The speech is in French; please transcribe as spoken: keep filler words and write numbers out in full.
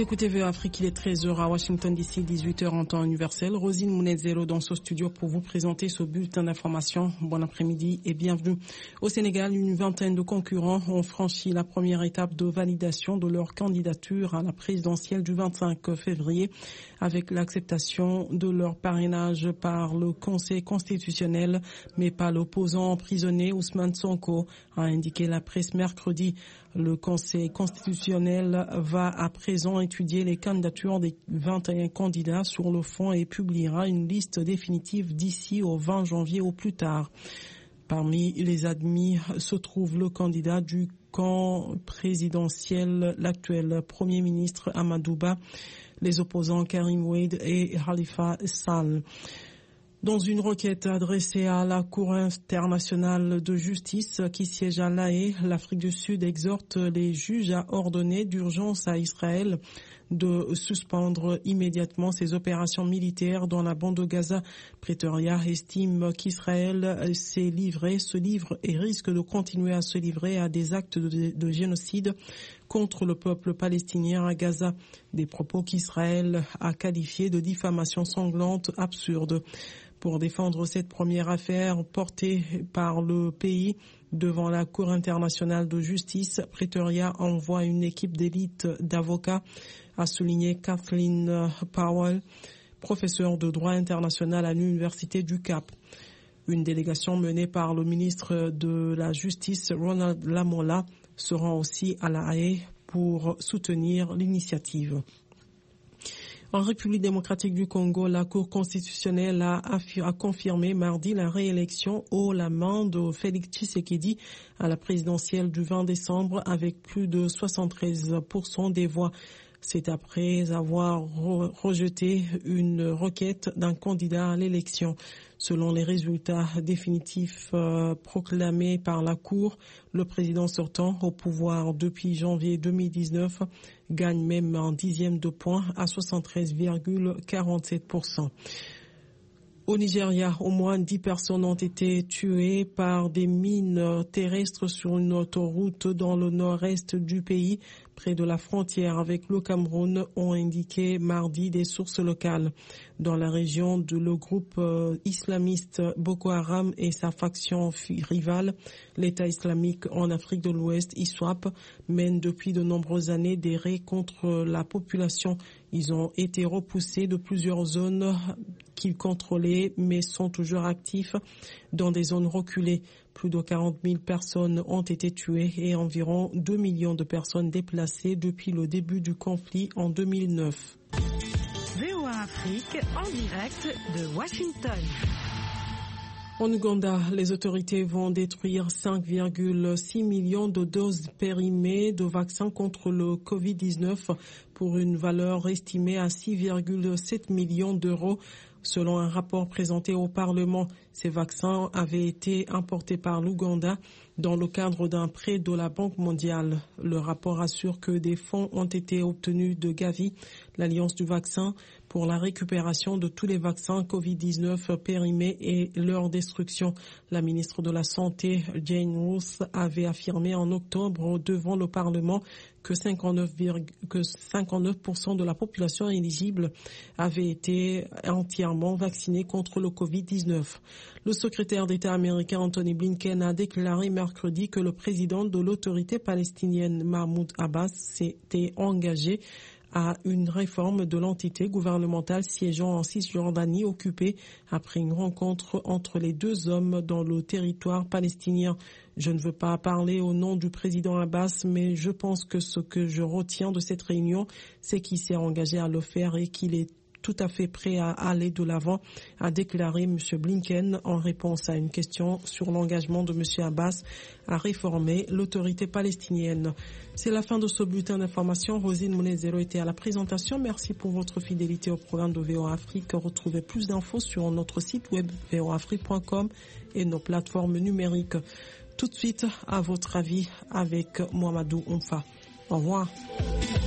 écoutez V O Afrique, il est treize heures à Washington D C, dix-huit heures en temps universel. Rosine Mounezero dans ce studio pour vous présenter ce bulletin d'information. Bon après-midi et bienvenue. Au Sénégal, une vingtaine de concurrents ont franchi la première étape de validation de leur candidature à la présidentielle du vingt-cinq février avec l'acceptation de leur parrainage par le Conseil constitutionnel, mais pas l'opposant emprisonné Ousmane Sonko, a indiqué la presse mercredi. Le Conseil constitutionnel va à présent étudier les candidatures des vingt et un candidats sur le fond et publiera une liste définitive d'ici au vingt janvier au plus tard. Parmi les admis se trouve le candidat du camp présidentiel, l'actuel Premier ministre Amadou Ba, les opposants Karim Wade et Khalifa Sall. Dans une requête adressée à la Cour internationale de justice qui siège à La Haye, l'Afrique du Sud exhorte les juges à ordonner d'urgence à Israël de suspendre immédiatement ses opérations militaires dans la bande de Gaza. Pretoria estime qu'Israël s'est livré, se livre et risque de continuer à se livrer à des actes de, de génocide contre le peuple palestinien à Gaza. Des propos qu'Israël a qualifiés de diffamation sanglante absurde. Pour défendre cette première affaire portée par le pays devant la Cour internationale de justice, Pretoria envoie une équipe d'élite d'avocats, a souligné Kathleen Powell, professeure de droit international à l'Université du Cap. Une délégation menée par le ministre de la Justice, Ronald Lamola, se rend aussi à La Haye pour soutenir l'initiative. En République démocratique du Congo, la Cour constitutionnelle a, a confirmé mardi la réélection haut la main de Félix Tshisekedi à la présidentielle du vingt décembre avec plus de soixante-treize pour cent des voix. C'est après avoir rejeté une requête d'un candidat à l'élection. Selon les résultats définitifs euh, proclamés par la Cour, le président sortant au pouvoir depuis janvier deux mille dix-neuf gagne même un dixième de point à soixante-treize virgule quarante-sept pour cent. Au Nigeria, au moins dix personnes ont été tuées par des mines terrestres sur une autoroute dans le nord-est du pays, près de la frontière avec le Cameroun, ont indiqué mardi des sources locales. Dans la région, de le groupe euh, islamiste Boko Haram et sa faction rivale, l'État islamique en Afrique de l'Ouest, I S W A P, mènent depuis de nombreuses années des raids contre la population. Ils ont été repoussés de plusieurs zones qu'ils contrôlaient, mais sont toujours actifs dans des zones reculées. Plus de quarante mille personnes ont été tuées et environ deux millions de personnes déplacées depuis le début du conflit en deux mille neuf. V O A Afrique en direct de Washington. En Ouganda, les autorités vont détruire cinq virgule six millions de doses périmées de vaccins contre le covid dix-neuf pour une valeur estimée à six virgule sept millions d'euros. Selon un rapport présenté au Parlement, ces vaccins avaient été importés par l'Ouganda dans le cadre d'un prêt de la Banque mondiale. Le rapport assure que des fonds ont été obtenus de Gavi, l'Alliance du vaccin, pour la récupération de tous les vaccins covid dix-neuf périmés et leur destruction. La ministre de la Santé, Jane Roos, avait affirmé en octobre devant le Parlement que cinquante-neuf pour cent de la population éligible avait été entièrement vaccinée contre le covid dix-neuf. Le secrétaire d'État américain Anthony Blinken a déclaré mercredi que le président de l'autorité palestinienne Mahmoud Abbas s'était engagé à une réforme de l'entité gouvernementale siégeant en Cisjordanie occupée après une rencontre entre les deux hommes dans le territoire palestinien. Je ne veux pas parler au nom du président Abbas, mais je pense que ce que je retiens de cette réunion, c'est qu'il s'est engagé à le faire et qu'il est tout à fait prêt à aller de l'avant, a déclaré M. Blinken en réponse à une question sur l'engagement de M. Abbas à réformer l'autorité palestinienne. C'est la fin de ce bulletin d'information. Rosine Mounezero était à la présentation. Merci pour votre fidélité au programme de V O A Afrique. Retrouvez plus d'infos sur notre site web v o afrique point com et nos plateformes numériques. Tout de suite, à votre avis, avec Mohamedou Oumfa. Au revoir.